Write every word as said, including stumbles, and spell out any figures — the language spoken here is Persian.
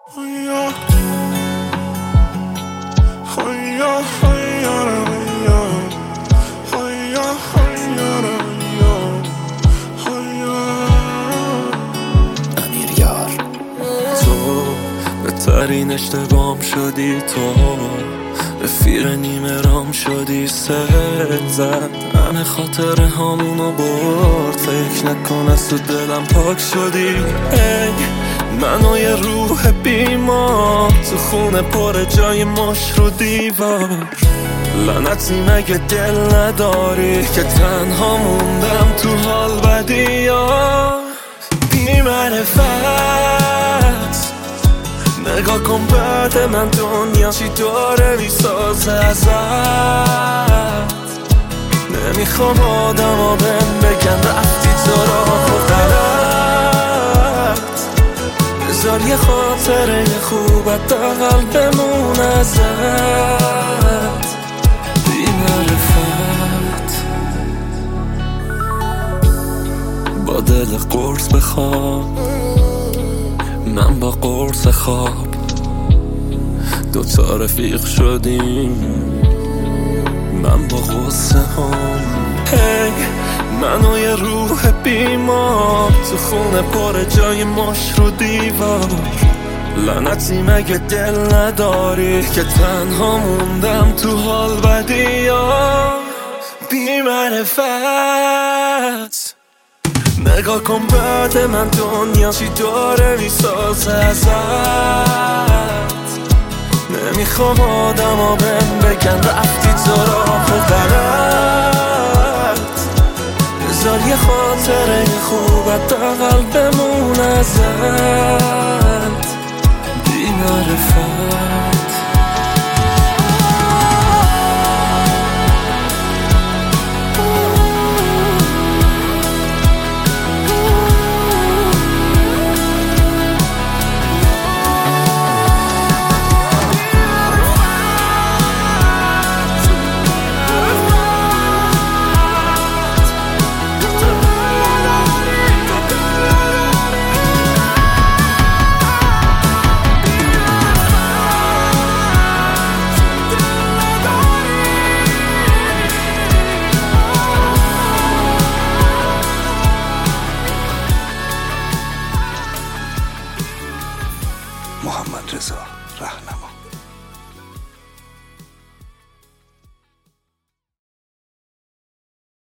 بهترین اشتباهم شدی تو، رفیق نیمه رام شدی، سر زد همه خاطر همونو برد، فکر نکن از تو دلم پاک شدی. ای منو یه روح بیمار تو خونه پر جای مش رو دیوار، لعنتی مگه دل نداری که تنها موندم تو حال بدی یا بی معرفت. نگاه کن بعد من دنیا چی داره میسازه ازت، نمیخوام آدم ها بهم بگن رفتی تو راه و غلط، بذار یه خاطره خوبت دقل بمون ازت. بی معرفت با دل قرص بخواب، من با قرص خواب دوتا رفیق شدیم، من با غصه هم. هی منو یه روح بیمار تو خونه پر جای مش رو دیوار، لعنتی مگه دل نداری که تنها موندم تو حال بدی یا بی معرفت. نگاه کن بعد من دنیا چی داره میسازه ازت، نمیخوام آدم ها بهم بگن رفتی تو راه و غلط، بذار یه خاطره خوبت دقل بمون ازت.